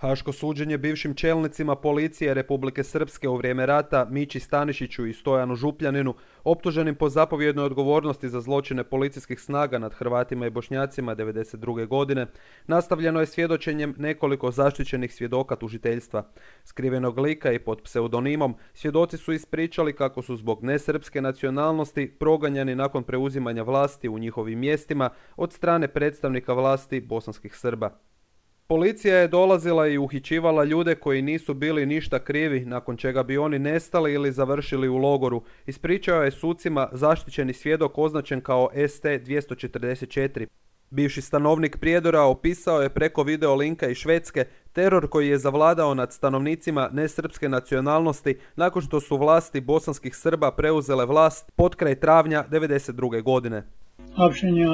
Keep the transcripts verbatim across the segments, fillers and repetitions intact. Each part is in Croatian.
Haško suđenje bivšim čelnicima policije Republike Srpske u vrijeme rata Mići Stanišiću i Stojanu Župljaninu, optuženim po zapovjednoj odgovornosti za zločine policijskih snaga nad Hrvatima i Bošnjacima devedeset druge godine, nastavljeno je svjedočenjem nekoliko zaštićenih svjedoka tužiteljstva. Skrivenog lika i pod pseudonimom svjedoci su ispričali kako su zbog nesrpske nacionalnosti proganjani nakon preuzimanja vlasti u njihovim mjestima od strane predstavnika vlasti bosanskih Srba. Policija je dolazila i uhićivala ljude koji nisu bili ništa krivi, nakon čega bi oni nestali ili završili u logoru, ispričao je sucima zaštićeni svjedok označen kao S T dvjesto četrdeset četiri. Bivši stanovnik Prijedora opisao je preko video linka iz Švedske teror koji je zavladao nad stanovnicima nesrpske nacionalnosti nakon što su vlasti bosanskih Srba preuzele vlast potkraj travnja devedeset druge godine. Hapšenja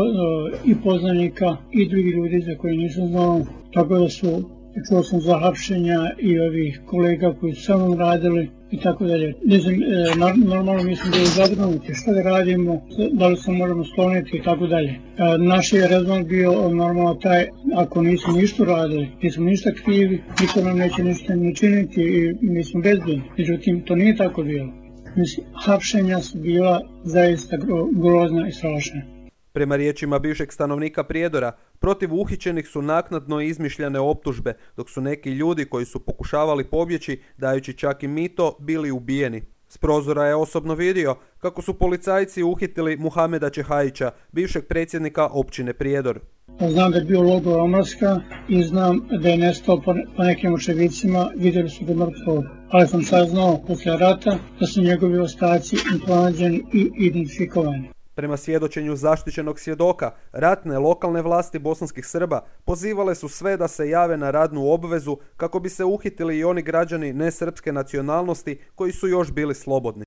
i poznanika i drugih ljudi za koje nisam znao, tako da su, čuo sam za hapšenja i ovih kolega koji su sa mnom radili i tako dalje. Normalno mislim da je zabrinuti što da radimo, da li se možemo skloniti i tako dalje. Naš je rezon bio normalno taj, ako nismo ništa radili, nismo ništa krivi, niko nam neće ništa ni činiti i mi smo bezbjedni. Međutim, to nije tako bilo. Mislim, hapšenja su bila zaista grozna i strašna. Prema riječima bivšeg stanovnika Prijedora, protiv uhićenih su naknadno izmišljene optužbe, dok su neki ljudi koji su pokušavali pobjeći, dajući čak i mito, bili ubijeni. S prozora je osobno vidio kako su policajci uhitili Muhameda Čehajića, bivšeg predsjednika općine Prijedor. Znam da je bio logor Omlarska i znam da je nestao po nekim očevicima, vidjeli su ga mrtvog. Ali sam saznao posle rata da su njegovi ostaci pronađeni i identifikovani. Prema svjedočenju zaštićenog svjedoka, ratne lokalne vlasti bosanskih Srba pozivale su sve da se jave na radnu obvezu kako bi se uhitili i oni građani nesrpske nacionalnosti koji su još bili slobodni.